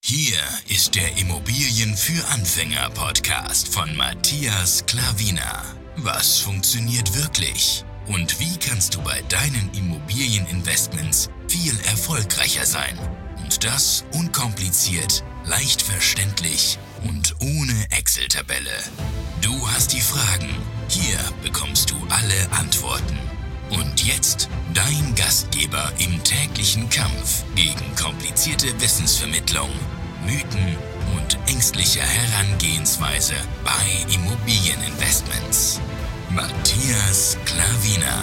Hier ist der Immobilien für Anfänger Podcast von Matthias Klavina. Was funktioniert wirklich? Und wie kannst du bei deinen Immobilieninvestments viel erfolgreicher sein? Und das unkompliziert, leicht verständlich und ohne Excel-Tabelle. Du hast die Fragen, hier bekommst du alle Antworten. Und jetzt dein Gastgeber im täglichen Kampf gegen komplizierte Wissensvermittlung, Mythen und ängstliche Herangehensweise bei Immobilieninvestments. Matthias Klavina.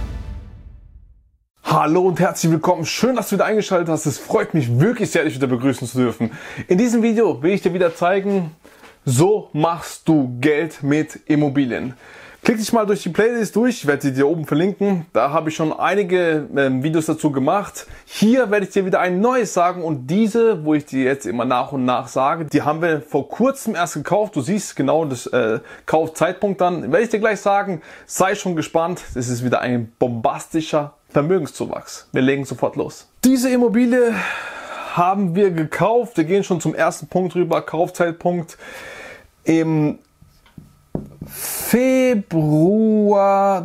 Hallo und herzlich willkommen. Schön, dass du wieder eingeschaltet hast. Es freut mich wirklich sehr, dich wieder begrüßen zu dürfen. In diesem Video will ich dir wieder zeigen, so machst du Geld mit Immobilien. Klick dich mal durch die Playlist durch, ich werde sie dir oben verlinken. Da habe ich schon einige Videos dazu gemacht. Hier werde ich dir wieder ein neues sagen und diese, wo ich dir jetzt immer nach und nach sage, die haben wir vor kurzem erst gekauft. Du siehst genau das Kaufzeitpunkt dann. Werde ich dir gleich sagen, sei schon gespannt. Das ist wieder ein bombastischer Vermögenszuwachs. Wir legen sofort los. Diese Immobilie haben wir gekauft. Wir gehen schon zum ersten Punkt rüber, Kaufzeitpunkt im Februar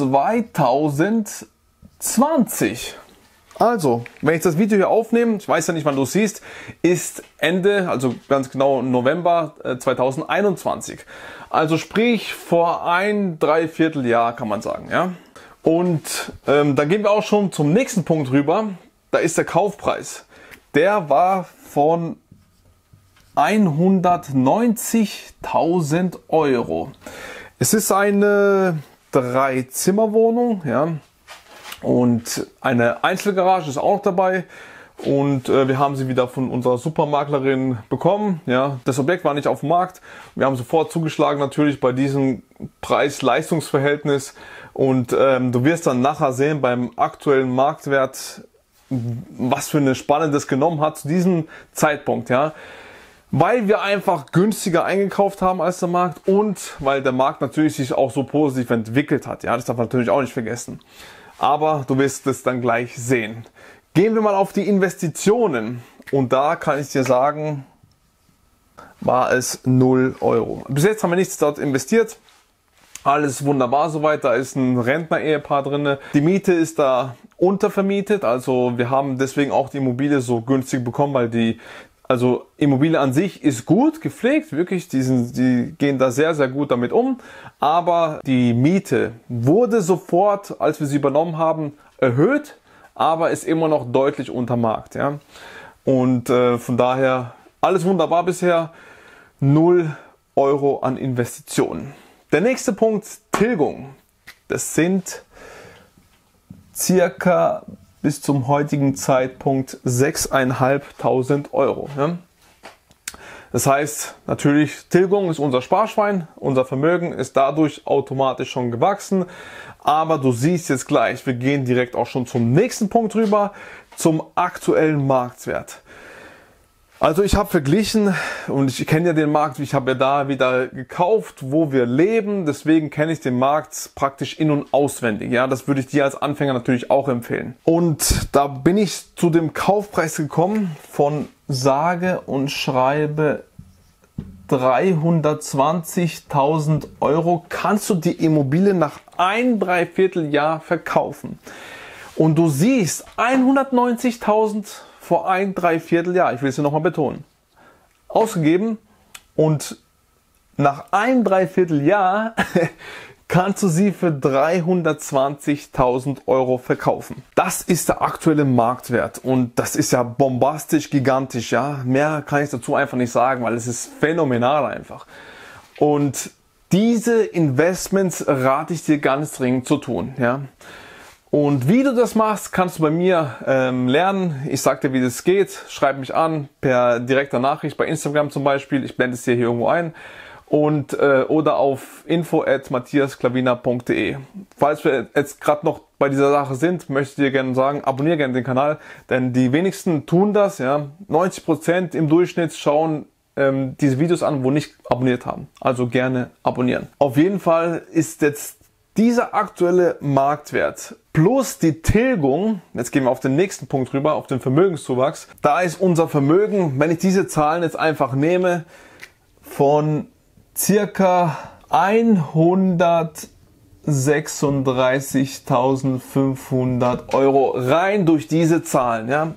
2020. Also, wenn ich das Video hier aufnehme, ich weiß ja nicht, wann du es siehst, ist Ende, also ganz genau November 2021. Also sprich vor ein Dreivierteljahr kann man sagen, ja. Und dann gehen wir auch schon zum nächsten Punkt rüber. Da ist der Kaufpreis. Der war von 190.000 Euro. Es ist eine 3-Zimmer-Wohnung, ja, und eine Einzelgarage ist auch noch dabei. Und wir haben sie wieder von unserer Supermaklerin bekommen. Ja, das Objekt war nicht auf dem Markt. Wir haben sofort zugeschlagen natürlich bei diesem Preis-Leistungs-Verhältnis. Und du wirst dann nachher sehen beim aktuellen Marktwert, was für eine Spanne das genommen hat zu diesem Zeitpunkt. Ja. Weil wir einfach günstiger eingekauft haben als der Markt und weil der Markt natürlich sich auch so positiv entwickelt hat. Ja, das darf man natürlich auch nicht vergessen. Aber du wirst es dann gleich sehen. Gehen wir mal auf die Investitionen. Und da kann ich dir sagen, war es 0 Euro. Bis jetzt haben wir nichts dort investiert. Alles wunderbar soweit. Da ist ein Rentner-Ehepaar drin. Die Miete ist da untervermietet. Also wir haben deswegen auch die Immobilie so günstig bekommen, weil also Immobilie an sich ist gut gepflegt, wirklich, die gehen da sehr, sehr gut damit um. Aber die Miete wurde sofort, als wir sie übernommen haben, erhöht, aber ist immer noch deutlich unter Markt. Ja? Und von daher alles wunderbar bisher, 0 Euro an Investitionen. Der nächste Punkt, Tilgung. Das sind circa bis zum heutigen Zeitpunkt 6.500 Euro. Ja? Das heißt, natürlich, Tilgung ist unser Sparschwein, unser Vermögen ist dadurch automatisch schon gewachsen. Aber du siehst jetzt gleich, wir gehen direkt auch schon zum nächsten Punkt rüber, zum aktuellen Marktwert. Also ich habe verglichen und ich kenne ja den Markt, ich habe ja da wieder gekauft, wo wir leben, deswegen kenne ich den Markt praktisch in- und auswendig. Ja, das würde ich dir als Anfänger natürlich auch empfehlen. Und da bin ich zu dem Kaufpreis gekommen von sage und schreibe 320.000 Euro kannst du die Immobilie nach ein Dreivierteljahr verkaufen. Und du siehst 190.000 vor ein Dreivierteljahr, ich will es hier nochmal betonen, ausgegeben und nach ein Dreivierteljahr kannst du sie für 320.000 Euro verkaufen. Das ist der aktuelle Marktwert und das ist ja bombastisch, gigantisch, ja. Mehr kann ich dazu einfach nicht sagen, weil es ist phänomenal einfach. Und diese Investments rate ich dir ganz dringend zu tun, ja. Und wie du das machst, kannst du bei mir lernen. Ich sag dir, wie das geht. Schreib mich an per direkter Nachricht bei Instagram zum Beispiel. Ich blende es dir hier irgendwo ein. Und oder auf info@matthiasklavina.de. Falls wir jetzt gerade noch bei dieser Sache sind, möchte ich dir gerne sagen, abonniere gerne den Kanal, denn die wenigsten tun das. Ja, 90% im Durchschnitt schauen diese Videos an, wo nicht abonniert haben. Also gerne abonnieren. Auf jeden Fall ist jetzt Dieser aktuelle Marktwert plus die Tilgung, jetzt gehen wir auf den nächsten Punkt rüber, auf den Vermögenszuwachs. Da ist unser Vermögen, wenn ich diese Zahlen jetzt einfach nehme, von circa 136.500 Euro rein durch diese Zahlen. Ja?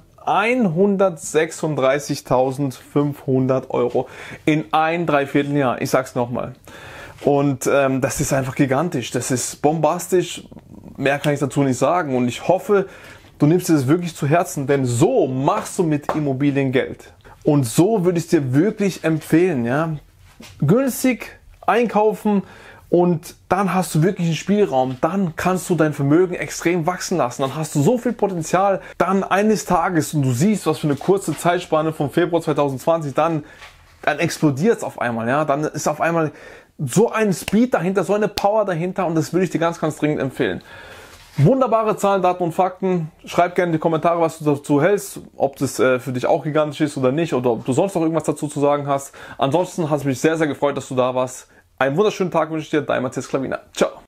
136.500 Euro in ein Dreivierteljahr. Ich sag's nochmal. Und das ist einfach gigantisch. Das ist bombastisch. Mehr kann ich dazu nicht sagen. Und ich hoffe, du nimmst dir das wirklich zu Herzen, denn so machst du mit Immobilien Geld. Und so würde ich es dir wirklich empfehlen. Ja? Günstig einkaufen und dann hast du wirklich einen Spielraum. Dann kannst du dein Vermögen extrem wachsen lassen. Dann hast du so viel Potenzial. Dann eines Tages, und du siehst, was für eine kurze Zeitspanne vom Februar 2020, dann explodiert es auf einmal. Ja? Dann ist auf einmal so ein Speed dahinter, so eine Power dahinter und das würde ich dir ganz, ganz dringend empfehlen. Wunderbare Zahlen, Daten und Fakten. Schreib gerne in die Kommentare, was du dazu hältst, ob das für dich auch gigantisch ist oder nicht oder ob du sonst noch irgendwas dazu zu sagen hast. Ansonsten hat es mich sehr, sehr gefreut, dass du da warst. Einen wunderschönen Tag wünsche ich dir, dein Matthias Klavina. Ciao.